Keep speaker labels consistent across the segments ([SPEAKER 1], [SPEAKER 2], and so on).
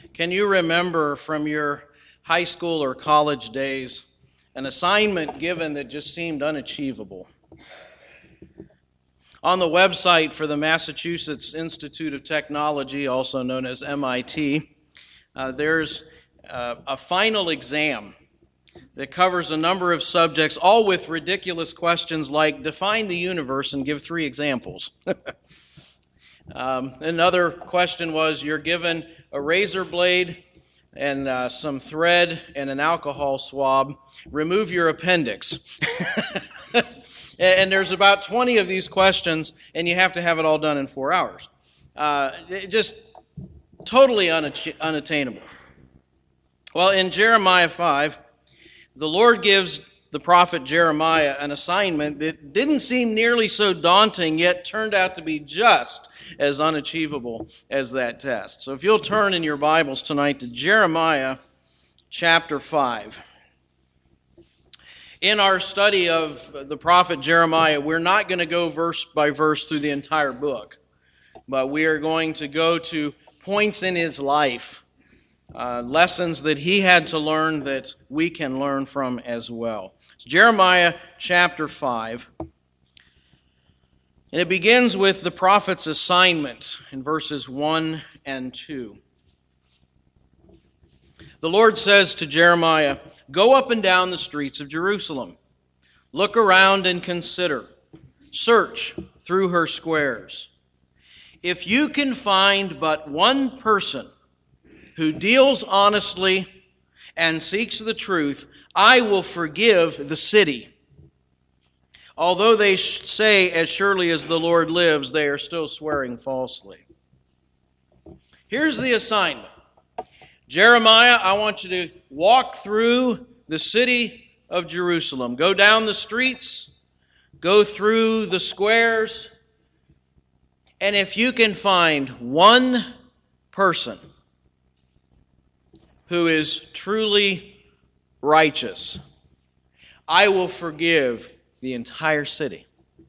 [SPEAKER 1] Can you remember from your high school or college days an assignment given that just seemed unachievable? On the website for the Massachusetts Institute of Technology, also known as MIT, there's a final exam that covers a number of subjects, all with ridiculous questions like define the universe and give 3 examples. Another question was you're given a razor blade and some thread and an alcohol swab. Remove your appendix. And there's about 20 of these questions, and you have to have it all done in 4 hours. Just totally unattainable. Well, in Jeremiah 5, the Lord gives the prophet Jeremiah an assignment that didn't seem nearly so daunting, yet turned out to be just as unachievable as that test. So if you'll turn in your Bibles tonight to Jeremiah chapter 5. In our study of the prophet Jeremiah, we're not going to go verse by verse through the entire book, but we are going to go to points in his life, lessons that he had to learn that we can learn from as well. It's Jeremiah chapter 5, and it begins with the prophet's assignment in verses 1 and 2. The Lord says to Jeremiah, "Go up and down the streets of Jerusalem. Look around and consider. Search through her squares. If you can find but one person who deals honestly and seeks the truth, I will forgive the city. Although they say, as surely as the Lord lives, they are still swearing falsely." Here's the assignment. Jeremiah, I want you to walk through the city of Jerusalem. Go down the streets, go through the squares, and if you can find one person who is truly righteous, I will forgive the entire city.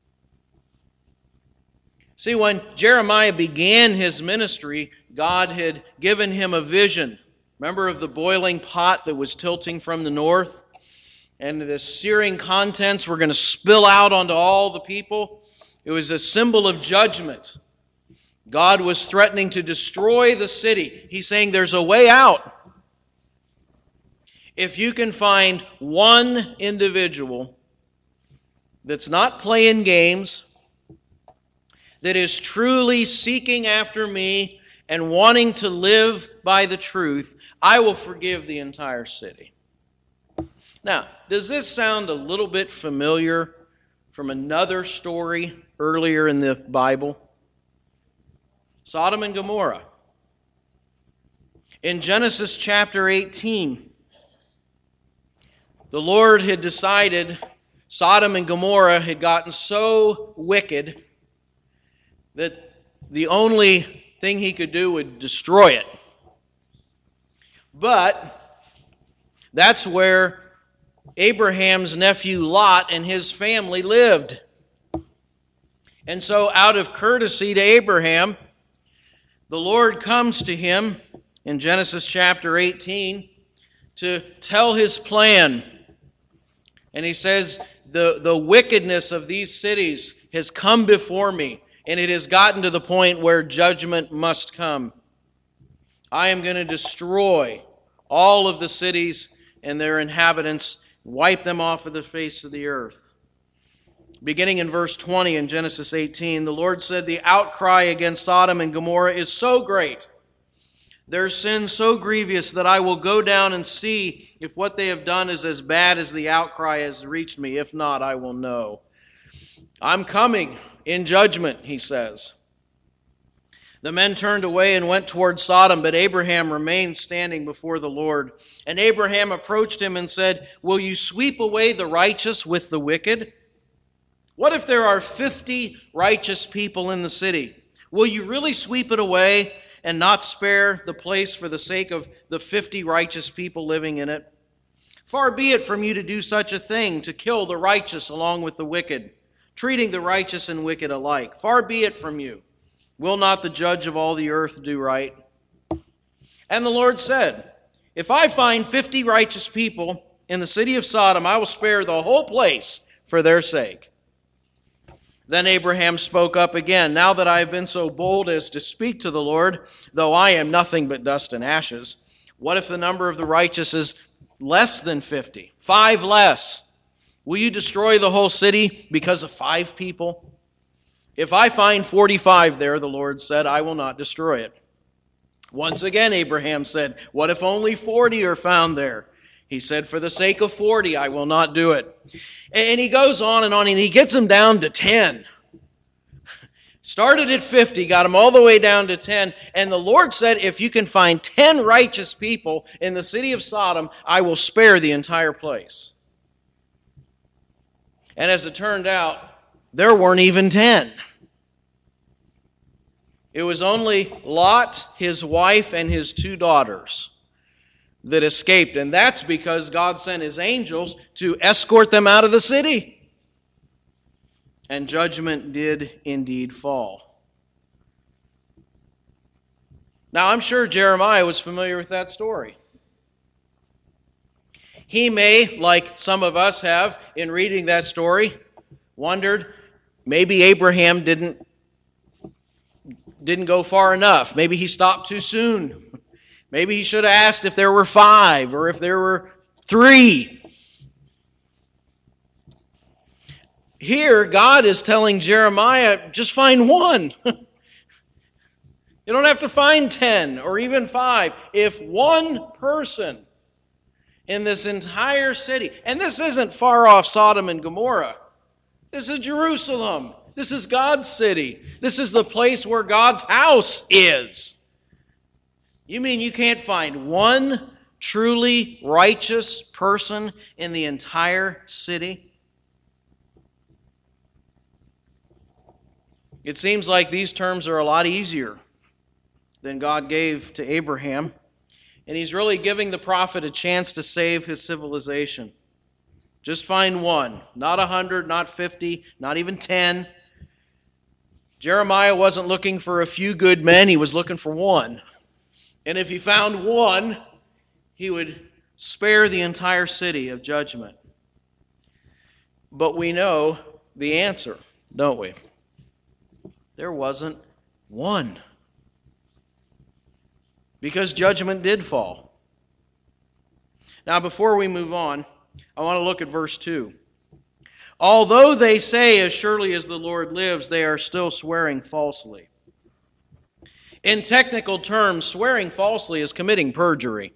[SPEAKER 1] See, when Jeremiah began his ministry, God had given him a vision. Remember of the boiling pot that was tilting from the north? And the searing contents were going to spill out onto all the people. It was a symbol of judgment. God was threatening to destroy the city. He's saying there's a way out. If you can find one individual that's not playing games, that is truly seeking after me and wanting to live by the truth, I will forgive the entire city. Now, does this sound a little bit familiar from another story earlier in the Bible? Sodom and Gomorrah. In Genesis chapter 18, the Lord had decided Sodom and Gomorrah had gotten so wicked that the only thing he could do would destroy it. But that's where Abraham's nephew Lot and his family lived. And so out of courtesy to Abraham, the Lord comes to him in Genesis chapter 18 to tell his plan. And he says, the wickedness of these cities has come before me, and it has gotten to the point where judgment must come. I am going to destroy all of the cities and their inhabitants, wipe them off of the face of the earth. Beginning in verse 20 in Genesis 18, the Lord said, "The outcry against Sodom and Gomorrah is so great, their sin so grievous, that I will go down and see if what they have done is as bad as the outcry has reached me. If not, I will know. I'm coming in judgment," he says. The men turned away and went toward Sodom, but Abraham remained standing before the Lord. And Abraham approached him and said, "Will you sweep away the righteous with the wicked? What if there are 50 righteous people in the city? Will you really sweep it away and not spare the place for the sake of the 50 righteous people living in it? Far be it from you to do such a thing, to kill the righteous along with the wicked, treating the righteous and wicked alike. Far be it from you. Will not the judge of all the earth do right? And the Lord said, if I find 50 righteous people in the city of Sodom, I will spare the whole place for their sake. Then Abraham spoke up again, now that I have been so bold as to speak to the Lord, though I am nothing but dust and ashes, what if the number of the righteous is less than 50? 5 less. Will you destroy the whole city because of 5 people? If I find 45 there, the Lord said, I will not destroy it. Once again, Abraham said, what if only 40 are found there? He said, for the sake of 40, I will not do it. And he goes on, and he gets them down to 10. Started at 50, got them all the way down to 10. And the Lord said, if you can find 10 righteous people in the city of Sodom, I will spare the entire place. And as it turned out, there weren't even 10. It was only Lot, his wife, and his 2 daughters that escaped. And that's because God sent his angels to escort them out of the city. And judgment did indeed fall. Now, I'm sure Jeremiah was familiar with that story. He may, like some of us have in reading that story, wondered, maybe Abraham didn't go far enough. Maybe he stopped too soon. Maybe he should have asked if there were 5 or if there were 3. Here, God is telling Jeremiah, just find 1. You don't have to find 10 or even 5. If 1 person in this entire city, and this isn't far off Sodom and Gomorrah. This is Jerusalem. This is God's city. This is the place where God's house is. You mean you can't find 1 truly righteous person in the entire city? It seems like these terms are a lot easier than God gave to Abraham. And he's really giving the prophet a chance to save his civilization. Just find 1. Not 100, not 50, not even 10. Jeremiah wasn't looking for a few good men. He was looking for 1. And if he found 1, he would spare the entire city of judgment. But we know the answer, don't we? There wasn't 1. Because judgment did fall. Now, before we move on, I want to look at verse 2. Although they say, as surely as the Lord lives, they are still swearing falsely. In technical terms, swearing falsely is committing perjury.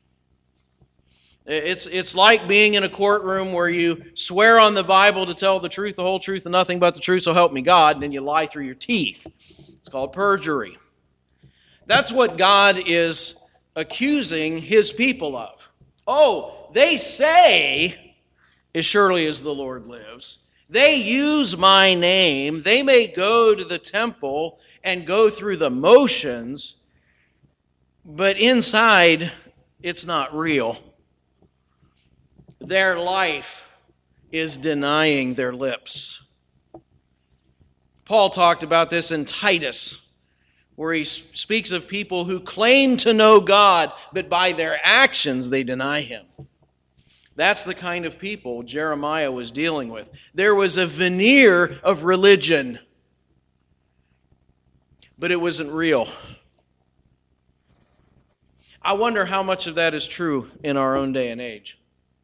[SPEAKER 1] It's like being in a courtroom where you swear on the Bible to tell the truth, the whole truth, and nothing but the truth, so help me God, and then you lie through your teeth. It's called perjury. That's what God is accusing his people of. Oh, they say, as surely as the Lord lives. They use my name. They may go to the temple and go through the motions, but inside, it's not real. Their life is denying their lips. Paul talked about this in Titus, where he speaks of people who claim to know God, but by their actions they deny him. That's the kind of people Jeremiah was dealing with. There was a veneer of religion, but it wasn't real. I wonder how much of that is true in our own day and age.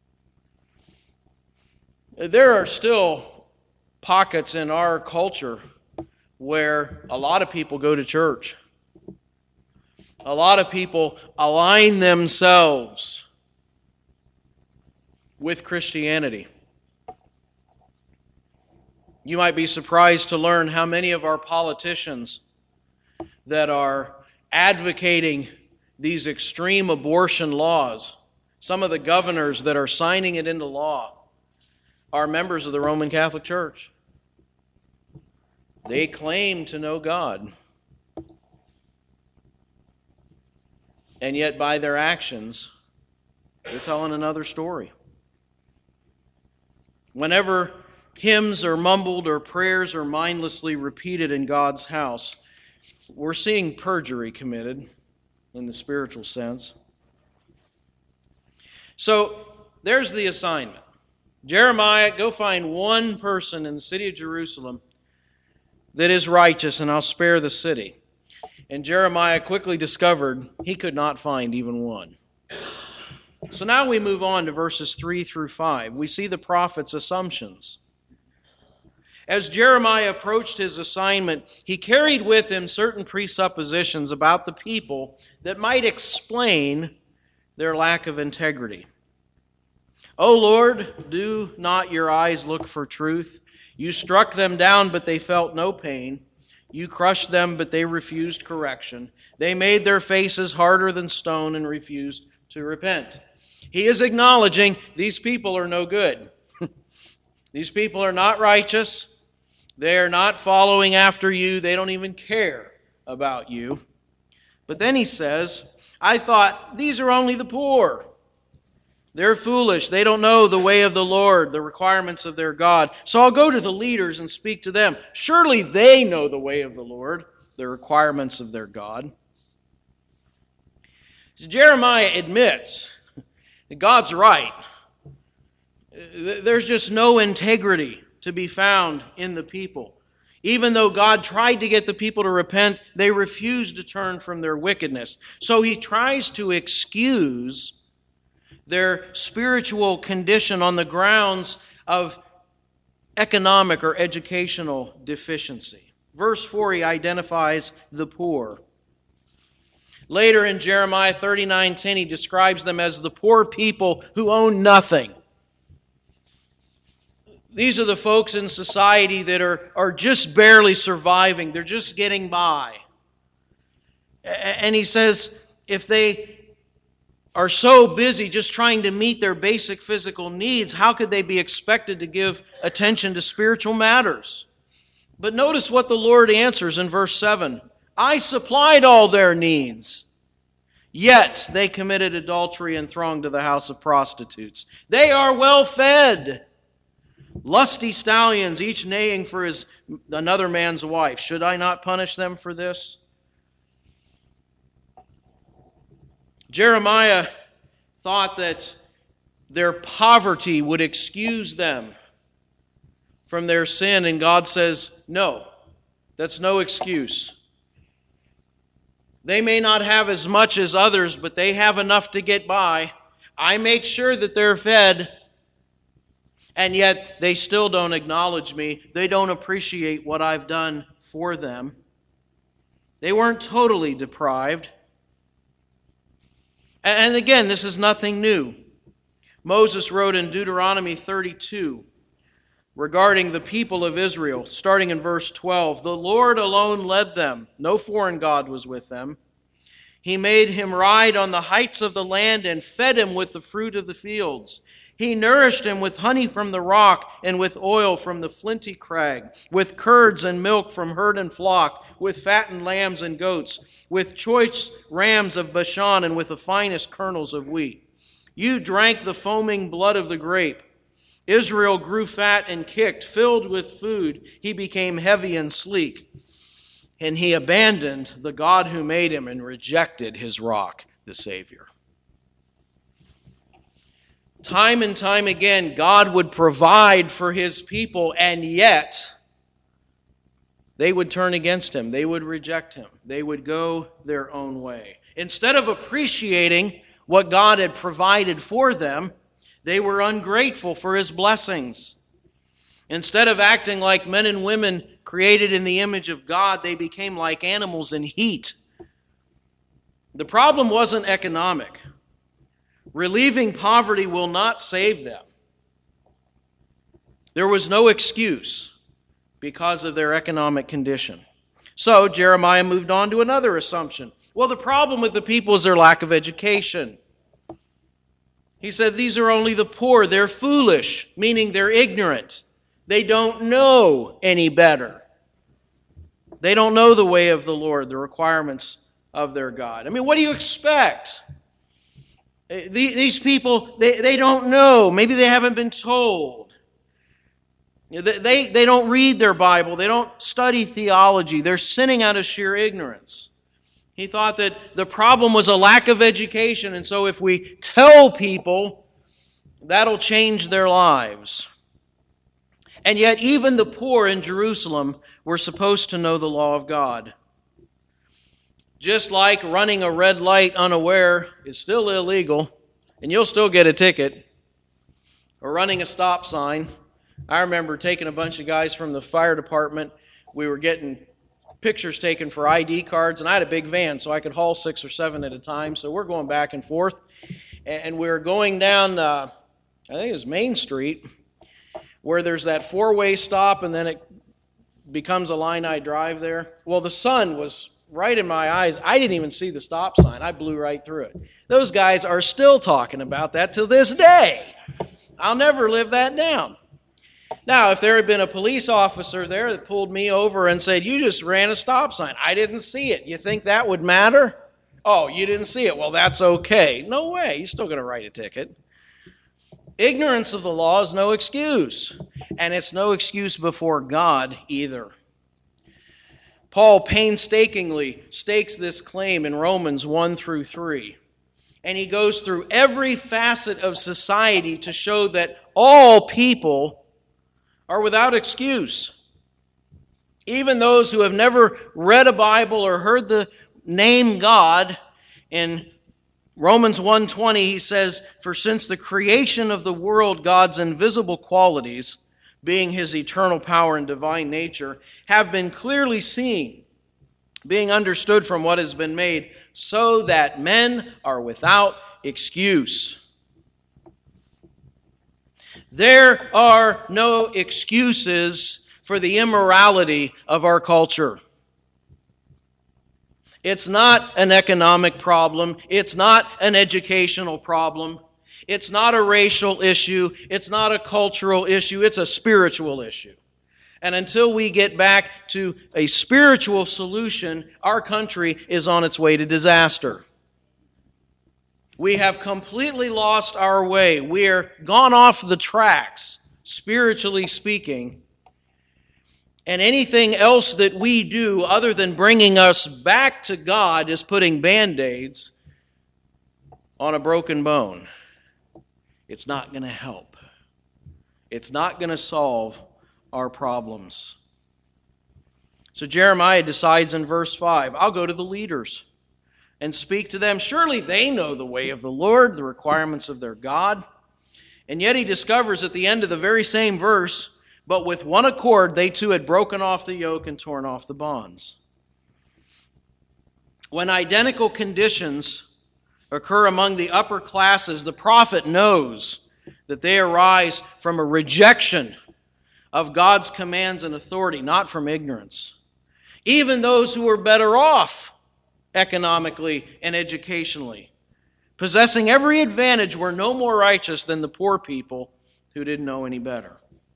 [SPEAKER 1] There are still pockets in our culture where a lot of people go to church. A lot of people align themselves with Christianity. You might be surprised to learn how many of our politicians that are advocating these extreme abortion laws, some of the governors that are signing it into law, are members of the Roman Catholic Church. They claim to know God. And yet by their actions, they're telling another story. Whenever hymns are mumbled or prayers are mindlessly repeated in God's house, we're seeing perjury committed. in the spiritual sense. So there's the assignment. Jeremiah, go find one person in the city of Jerusalem that is righteous, and I'll spare the city. And Jeremiah quickly discovered he could not find even one. So now we move on to verses 3 through 5. We see the prophet's assumptions. As Jeremiah approached his assignment, he carried with him certain presuppositions about the people that might explain their lack of integrity. O Lord, do not your eyes look for truth? You struck them down, but they felt no pain. You crushed them, but they refused correction. They made their faces harder than stone and refused to repent. He is acknowledging these people are no good. These people are not righteous. They are not following after you. They don't even care about you. But then he says, I thought these are only the poor. They're foolish. They don't know the way of the Lord, the requirements of their God. So I'll go to the leaders and speak to them. Surely they know the way of the Lord, the requirements of their God. Jeremiah admits that God's right. There's just no integrity to be found in the people. Even though God tried to get the people to repent, they refused to turn from their wickedness. So he tries to excuse their spiritual condition on the grounds of economic or educational deficiency. Verse 4, he identifies the poor. Later in Jeremiah 39:10, he describes them as the poor people who own nothing. These are the folks in society that are just barely surviving. They're just getting by. And he says, if they are so busy just trying to meet their basic physical needs, how could they be expected to give attention to spiritual matters? But notice what the Lord answers in verse 7. I supplied all their needs, yet they committed adultery and thronged to the house of prostitutes. They are well fed, lusty stallions, each neighing for another man's wife. Should I not punish them for this? Jeremiah thought that their poverty would excuse them from their sin, and God says, no, that's no excuse. They may not have as much as others, but they have enough to get by. I make sure that they're fed, and yet they still don't acknowledge me. They don't appreciate what I've done for them. They weren't totally deprived. And again, this is nothing new. Moses wrote in Deuteronomy 32 regarding the people of Israel, starting in verse 12, the Lord alone led them. No foreign god was with them. He made him ride on the heights of the land and fed him with the fruit of the fields. He nourished him with honey from the rock and with oil from the flinty crag, with curds and milk from herd and flock, with fattened lambs and goats, with choice rams of Bashan, and with the finest kernels of wheat. You drank the foaming blood of the grape. Israel grew fat and kicked, filled with food. He became heavy and sleek. And he abandoned the God who made him and rejected his rock, the Savior. Time and time again, God would provide for his people, and yet they would turn against him. They would reject him. They would go their own way. Instead of appreciating what God had provided for them, they were ungrateful for his blessings. Instead of acting like men and women created in the image of God, they became like animals in heat. The problem wasn't economic. Relieving poverty will not save them. There was no excuse because of their economic condition. So Jeremiah moved on to another assumption. Well, the problem with the people is their lack of education. He said, these are only the poor. They're foolish, meaning they're ignorant. They don't know any better. They don't know the way of the Lord, the requirements of their God. I mean, what do you expect? These people, they don't know. Maybe they haven't been told. They don't read their Bible. They don't study theology. They're sinning out of sheer ignorance. He thought that the problem was a lack of education, and so if we tell people, that'll change their lives. And yet even the poor in Jerusalem were supposed to know the law of God. Just like running a red light unaware is still illegal, and you'll still get a ticket, or running a stop sign. I remember taking a bunch of guys from the fire department. We were getting pictures taken for ID cards, and I had a big van, so I could haul 6 or 7 at a time, so we're going back and forth. And we were going down, I think it was Main Street, where there's that 4-way stop, and then it becomes a line-eye drive there. Well, the sun was right in my eyes. I didn't even see the stop sign. I blew right through it. Those guys are still talking about that to this day. I'll never live that down. Now, if there had been a police officer there that pulled me over and said, "You just ran a stop sign. I didn't see it." You think that would matter? "Oh, you didn't see it. Well, that's okay." No way. You're still going to write a ticket. Ignorance of the law is no excuse, and it's no excuse before God either. Paul painstakingly stakes this claim in Romans 1 through 3, and he goes through every facet of society to show that all people are without excuse. Even those who have never read a Bible or heard the name God. In Romans 1:20, he says, "For since the creation of the world, God's invisible qualities, being his eternal power and divine nature, have been clearly seen, being understood from what has been made, so that men are without excuse." There are no excuses for the immorality of our culture. It's not an economic problem. It's not an educational problem. It's not a racial issue. It's not a cultural issue. It's a spiritual issue. And until we get back to a spiritual solution, our country is on its way to disaster. We have completely lost our way. We're gone off the tracks, spiritually speaking. And anything else that we do other than bringing us back to God is putting Band-Aids on a broken bone. It's not going to help. It's not going to solve our problems. So Jeremiah decides in verse 5, I'll go to the leaders and speak to them. Surely they know the way of the Lord, the requirements of their God. And yet he discovers at the end of the very same verse, but with one accord they too had broken off the yoke and torn off the bonds. When identical conditions occur among the upper classes, the prophet knows that they arise from a rejection of God's commands and authority, not from ignorance. Even those who are better off economically and educationally, possessing every advantage, were no more righteous than the poor people who didn't know any better.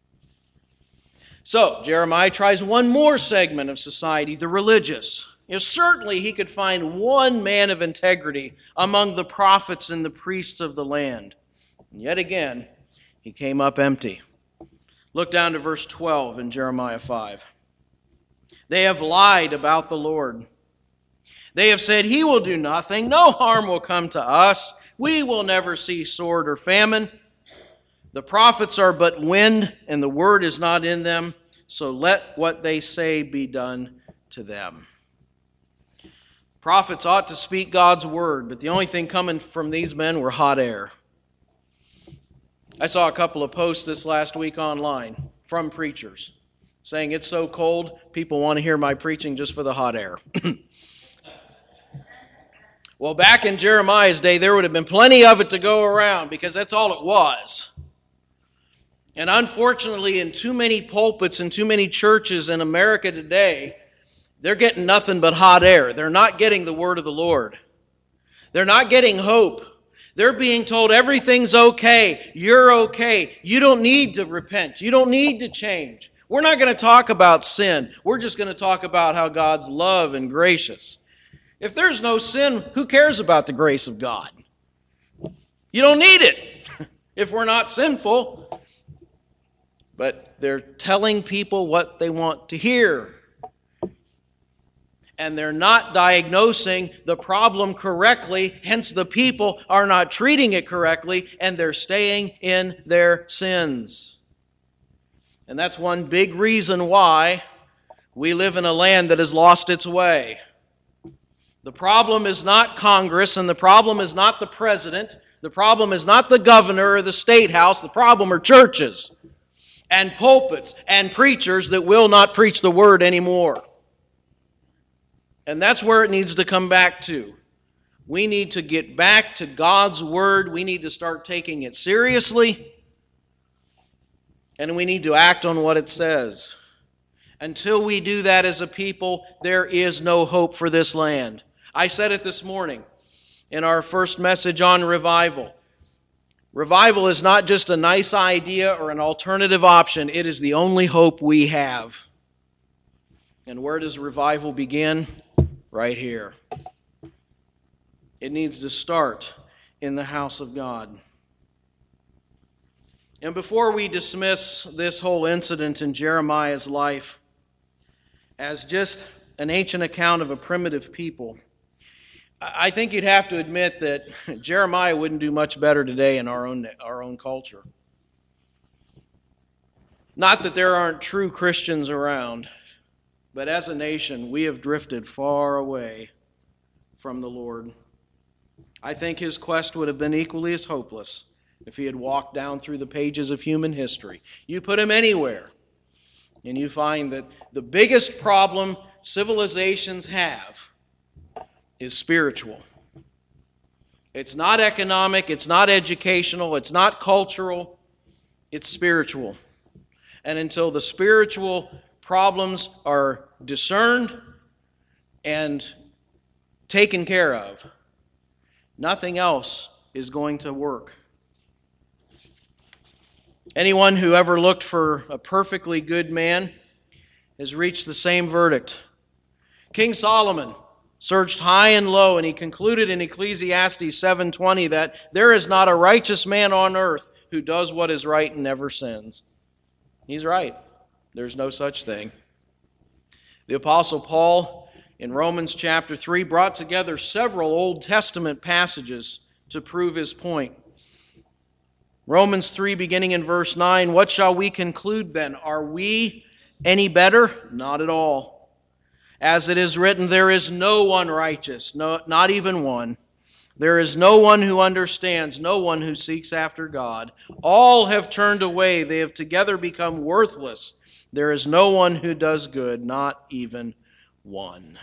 [SPEAKER 1] So Jeremiah tries one more segment of society, the religious. Certainly he could find one man of integrity among the prophets and the priests of the land. And yet again, he came up empty. Look down to verse 12 in Jeremiah 5. They have lied about the Lord. They have said, he will do nothing. No harm will come to us. We will never see sword or famine. The prophets are but wind, and the word is not in them. So let what they say be done to them. Prophets ought to speak God's word, but the only thing coming from these men were hot air. I saw a couple of posts this last week online from preachers saying it's so cold, people want to hear my preaching just for the hot air. Well, back in Jeremiah's day, there would have been plenty of it to go around because that's all it was. And unfortunately, in too many pulpits and too many churches in America today, they're getting nothing but hot air. They're not getting the word of the Lord. They're not getting hope. They're being told everything's okay. You're okay. You don't need to repent. You don't need to change. We're not going to talk about sin. We're just going to talk about how God's love and gracious. If there's no sin, who cares about the grace of God? You don't need it if we're not sinful. But they're telling people what they want to hear. And they're not diagnosing the problem correctly, hence the people are not treating it correctly, and they're staying in their sins. And that's one big reason why we live in a land that has lost its way. The problem is not Congress, and the problem is not the president. The problem is not the governor or the state house. The problem are churches and pulpits and preachers that will not preach the word anymore. And that's where it needs to come back to. We need to get back to God's word. We need to start taking it seriously. And we need to act on what it says. Until we do that as a people, there is no hope for this land. I said it this morning in our first message on revival. Revival is not just a nice idea or an alternative option. It is the only hope we have. And where does revival begin? Right here. It needs to start in the house of God. And before we dismiss this whole incident in Jeremiah's life as just an ancient account of a primitive people, I think you'd have to admit that Jeremiah wouldn't do much better today in our own culture. Not that there aren't true Christians around, but as a nation, we have drifted far away from the Lord. I think his quest would have been equally as hopeless if he had walked down through the pages of human history. You put him anywhere, and you find that the biggest problem civilizations have is spiritual. It's not economic, it's not educational, it's not cultural, it's spiritual. And until the spiritual problems are discerned and taken care of, nothing else is going to work. Anyone who ever looked for a perfectly good man has reached the same verdict. King Solomon searched high and low, and he concluded in Ecclesiastes 7:20 that there is not a righteous man on earth who does what is right and never sins. He's right. There's no such thing. The Apostle Paul, in Romans chapter 3, brought together several Old Testament passages to prove his point. Romans 3, beginning in verse 9, "What shall we conclude then? Are we any better? Not at all. As it is written, there is no one righteous, no, not even one. There is no one who understands, no one who seeks after God. All have turned away, they have together become worthless. There is no one who does good, not even one."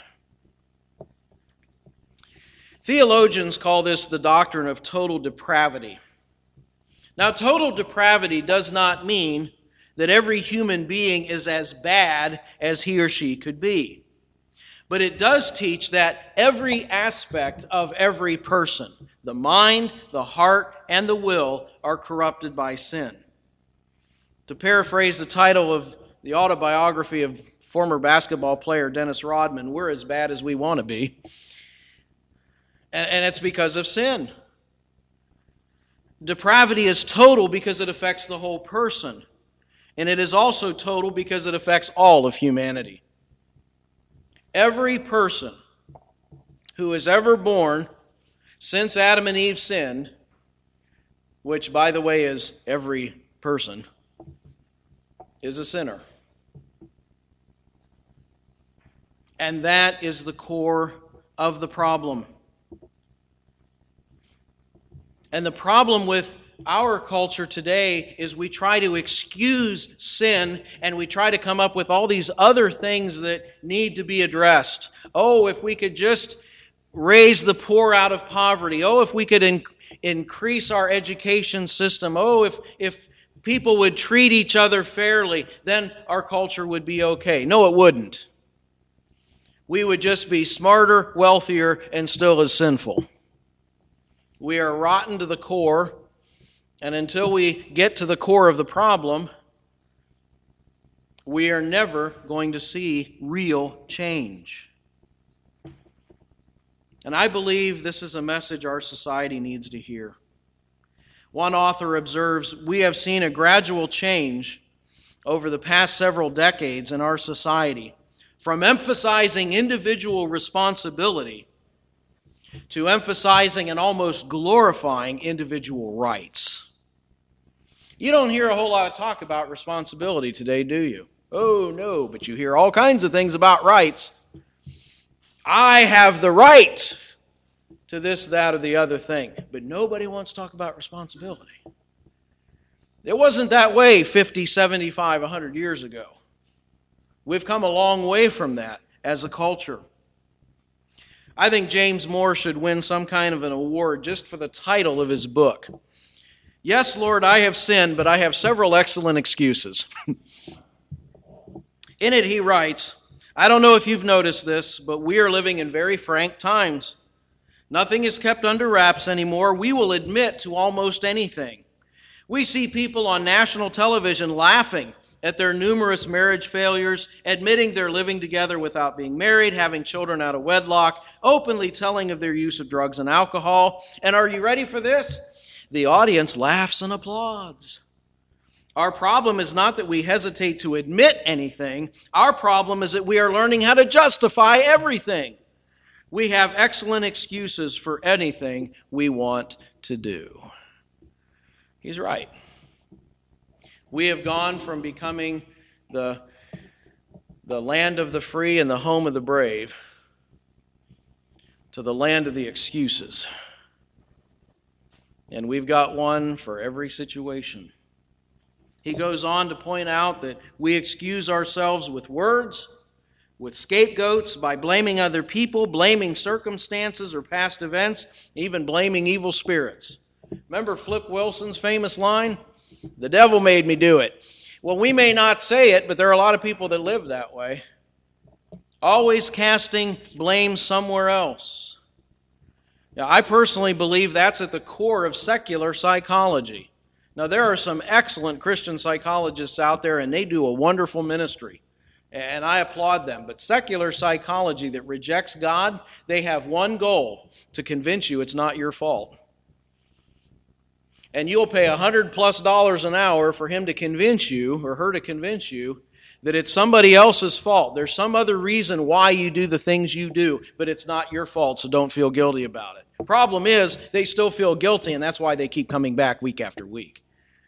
[SPEAKER 1] Theologians call this the doctrine of total depravity. Now, total depravity does not mean that every human being is as bad as he or she could be. But it does teach that every aspect of every person, the mind, the heart, and the will, are corrupted by sin. To paraphrase the title of the autobiography of former basketball player Dennis Rodman, we're as bad as we want to be. And it's because of sin. Depravity is total because it affects the whole person. And it is also total because it affects all of humanity. Every person who is ever born since Adam and Eve sinned, which, by the way, is every person, is a sinner. And that is the core of the problem. And the problem with our culture today is we try to excuse sin and we try to come up with all these other things that need to be addressed. Oh, if we could just raise the poor out of poverty. Oh, if we could increase our education system. Oh, if people would treat each other fairly, then our culture would be okay. No, it wouldn't. We would just be smarter, wealthier, and still as sinful. We are rotten to the core, and until we get to the core of the problem, we are never going to see real change. And I believe this is a message our society needs to hear. One author observes, "We have seen a gradual change over the past several decades in our society from emphasizing individual responsibility to emphasizing and almost glorifying individual rights. You don't hear a whole lot of talk about responsibility today, do you? Oh, no, but you hear all kinds of things about rights. I have the right to this, that, or the other thing. But nobody wants to talk about responsibility. It wasn't that way 50, 75, 100 years ago. We've come a long way from that as a culture. I think James Moore should win some kind of an award just for the title of his book. Yes, Lord, I have sinned, but I have several excellent excuses. In it, he writes, I don't know if you've noticed this, but we are living in very frank times. Nothing is kept under wraps anymore. We will admit to almost anything. We see people on national television laughing at their numerous marriage failures, admitting they're living together without being married, having children out of wedlock, openly telling of their use of drugs and alcohol. And are you ready for this? The audience laughs and applauds. Our problem is not that we hesitate to admit anything. Our problem is that we are learning how to justify everything. We have excellent excuses for anything we want to do. He's right. We have gone from becoming the land of the free and the home of the brave to the land of the excuses. And we've got one for every situation. He goes on to point out that we excuse ourselves with words, with scapegoats, by blaming other people, blaming circumstances or past events, even blaming evil spirits. Remember Flip Wilson's famous line? The devil made me do it. Well, we may not say it, but there are a lot of people that live that way. Always casting blame somewhere else. Now, I personally believe that's at the core of secular psychology. Now, there are some excellent Christian psychologists out there, and they do a wonderful ministry, and I applaud them. But secular psychology that rejects God, they have one goal: to convince you it's not your fault. And you'll pay $100+ an hour for him to convince you, or her to convince you, that it's somebody else's fault. There's some other reason why you do the things you do, but it's not your fault, so don't feel guilty about it. Problem is, they still feel guilty, and that's why they keep coming back week after week.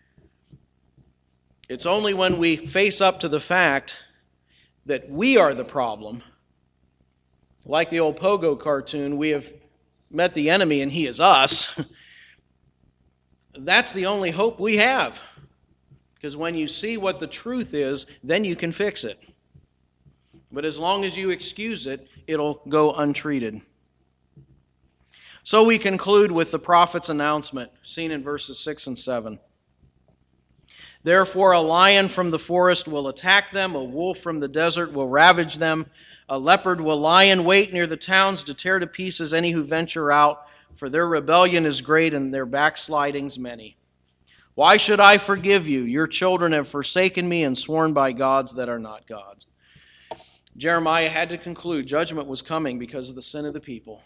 [SPEAKER 1] It's only when we face up to the fact that we are the problem, like the old Pogo cartoon, we have met the enemy and he is us. That's the only hope we have. Because when you see what the truth is, then you can fix it. But as long as you excuse it, it'll go untreated. So we conclude with the prophet's announcement, seen in verses 6 and 7. Therefore, a lion from the forest will attack them, a wolf from the desert will ravage them, a leopard will lie in wait near the towns to tear to pieces any who venture out, for their rebellion is great and their backslidings many. Why should I forgive you? Your children have forsaken me and sworn by gods that are not gods. Jeremiah had to conclude judgment was coming because of the sin of the people.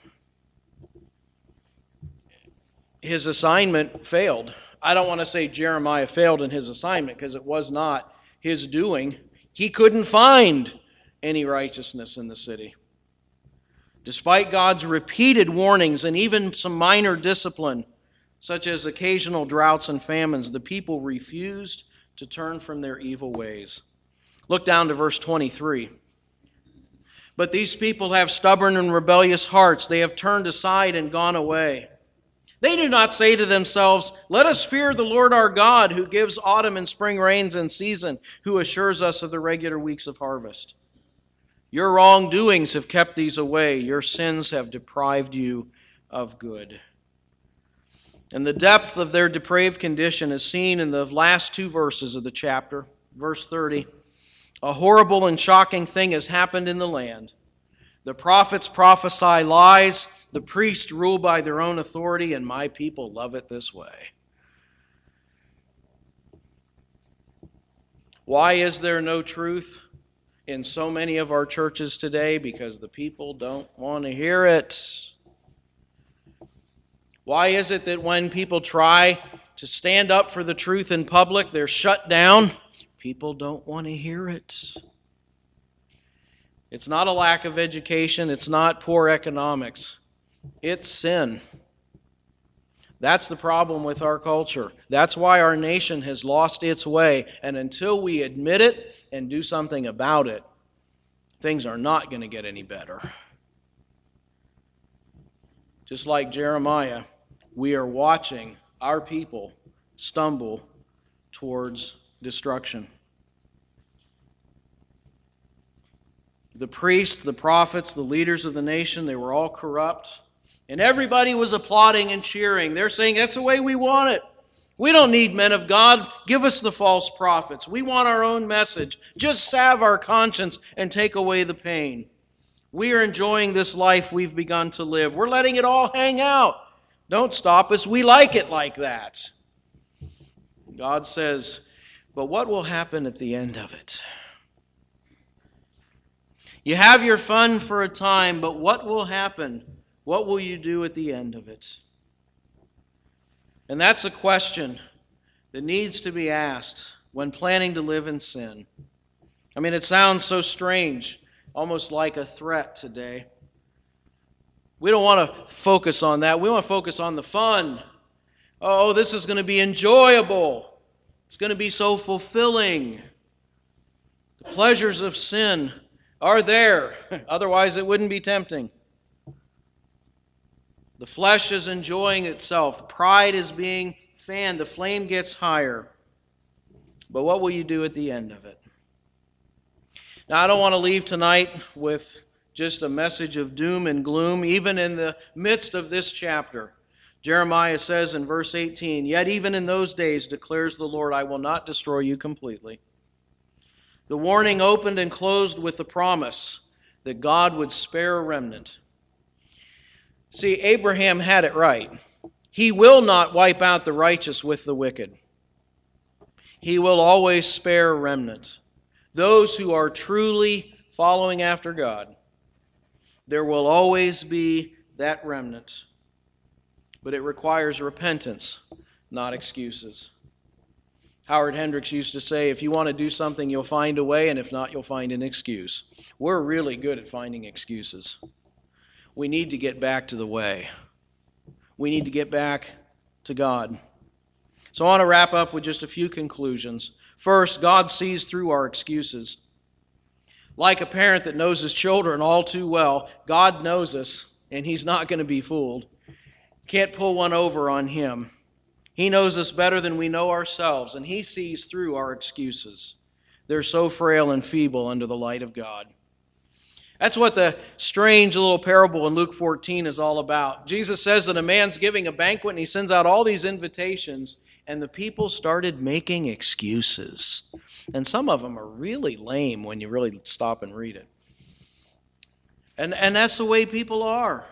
[SPEAKER 1] His assignment failed. I don't want to say Jeremiah failed in his assignment because it was not his doing. He couldn't find any righteousness in the city. Despite God's repeated warnings and even some minor discipline, such as occasional droughts and famines, the people refused to turn from their evil ways. Look down to verse 23. But these people have stubborn and rebellious hearts. They have turned aside and gone away. They do not say to themselves, let us fear the Lord our God, who gives autumn and spring rains in season, who assures us of the regular weeks of harvest. Your wrongdoings have kept these away. Your sins have deprived you of good. And the depth of their depraved condition is seen in the last two verses of the chapter. Verse 30, a horrible and shocking thing has happened in the land. The prophets prophesy lies, the priests rule by their own authority, and my people love it this way. Why is there no truth in so many of our churches today? Because the people don't want to hear it. Why is it that when people try to stand up for the truth in public, they're shut down? People don't want to hear it. It's not a lack of education. It's not poor economics. It's sin. That's the problem with our culture. That's why our nation has lost its way. And until we admit it and do something about it, things are not going to get any better. Just like Jeremiah, we are watching our people stumble towards destruction. The priests, the prophets, the leaders of the nation, they were all corrupt. And everybody was applauding and cheering. They're saying, that's the way we want it. We don't need men of God. Give us the false prophets. We want our own message. Just salve our conscience and take away the pain. We are enjoying this life we've begun to live. We're letting it all hang out. Don't stop us. We like it like that. God says, but what will happen at the end of it? You have your fun for a time, but what will happen? What will you do at the end of it? And that's a question that needs to be asked when planning to live in sin. I mean, it sounds so strange, almost like a threat today. We don't want to focus on that. We want to focus on the fun. Oh, this is going to be enjoyable. It's going to be so fulfilling. The pleasures of sin are there. Otherwise, it wouldn't be tempting. The flesh is enjoying itself. Pride is being fanned. The flame gets higher. But what will you do at the end of it? Now, I don't want to leave tonight with just a message of doom and gloom, even in the midst of this chapter. Jeremiah says in verse 18, "Yet even in those days, declares the Lord, I will not destroy you completely." The warning opened and closed with the promise that God would spare a remnant. See, Abraham had it right. He will not wipe out the righteous with the wicked. He will always spare a remnant. Those who are truly following after God. There will always be that remnant. But it requires repentance, not excuses. Howard Hendricks used to say, if you want to do something, you'll find a way, and if not, you'll find an excuse. We're really good at finding excuses. We need to get back to the way. We need to get back to God. So I want to wrap up with just a few conclusions. First, God sees through our excuses. Like a parent that knows his children all too well, God knows us, and He's not going to be fooled. Can't pull one over on Him. He knows us better than we know ourselves, and He sees through our excuses. They're so frail and feeble under the light of God. That's what the strange little parable in Luke 14 is all about. Jesus says that a man's giving a banquet, and he sends out all these invitations, and the people started making excuses. And some of them are really lame when you really stop and read it. And that's the way people are.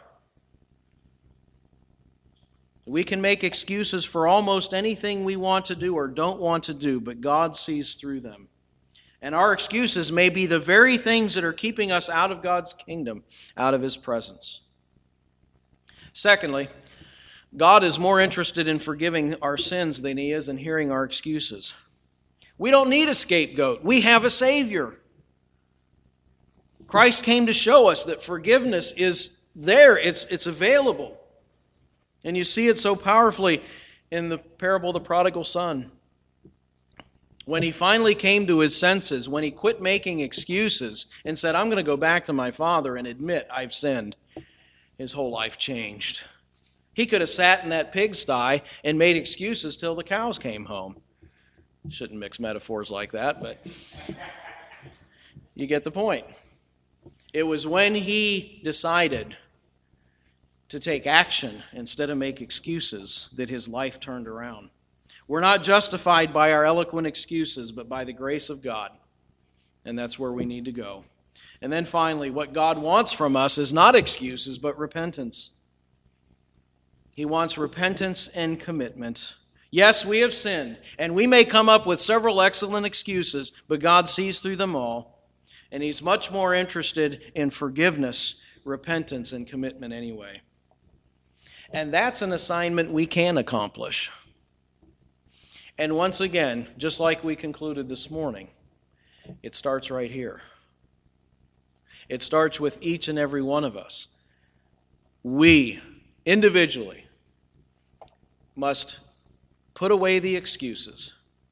[SPEAKER 1] We can make excuses for almost anything we want to do or don't want to do, but God sees through them. And our excuses may be the very things that are keeping us out of God's kingdom, out of His presence. Secondly, God is more interested in forgiving our sins than He is in hearing our excuses. We don't need a scapegoat. We have a Savior. Christ came to show us that forgiveness is there. It's available. And you see it so powerfully in the parable of the prodigal son. When he finally came to his senses, when he quit making excuses and said, I'm going to go back to my father and admit I've sinned, his whole life changed. He could have sat in that pigsty and made excuses till the cows came home. Shouldn't mix metaphors like that, but you get the point. It was when he decided to take action instead of make excuses that his life turned around. We're not justified by our eloquent excuses, but by the grace of God. And that's where we need to go. And then finally, what God wants from us is not excuses, but repentance. He wants repentance and commitment. Yes, we have sinned, and we may come up with several excellent excuses, but God sees through them all, and He's much more interested in forgiveness, repentance, and commitment anyway. And that's an assignment we can accomplish. And once again, just like we concluded this morning, it starts right here. It starts with each and every one of us. We, individually, must put away the excuses,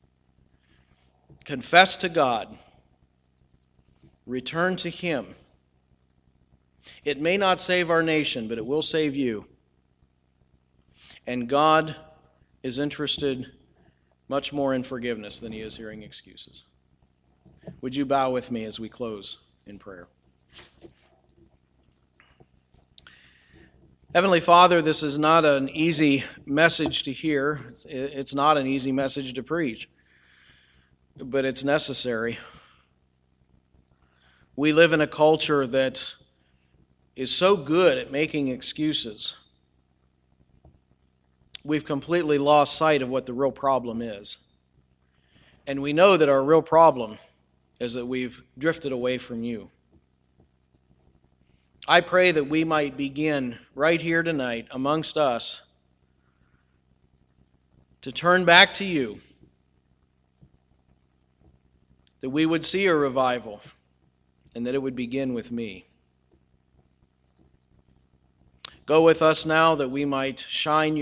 [SPEAKER 1] confess to God, return to Him. It may not save our nation, but it will save you. And God is interested much more in forgiveness than He is hearing excuses. Would you bow with me as we close in prayer? Heavenly Father, this is not an easy message to hear. It's not an easy message to preach, but it's necessary. We live in a culture that is so good at making excuses. We've completely lost sight of what the real problem is. And we know that our real problem is that we've drifted away from you. I pray that we might begin right here tonight amongst us to turn back to you, that we would see a revival, and that it would begin with me. Go with us now that we might shine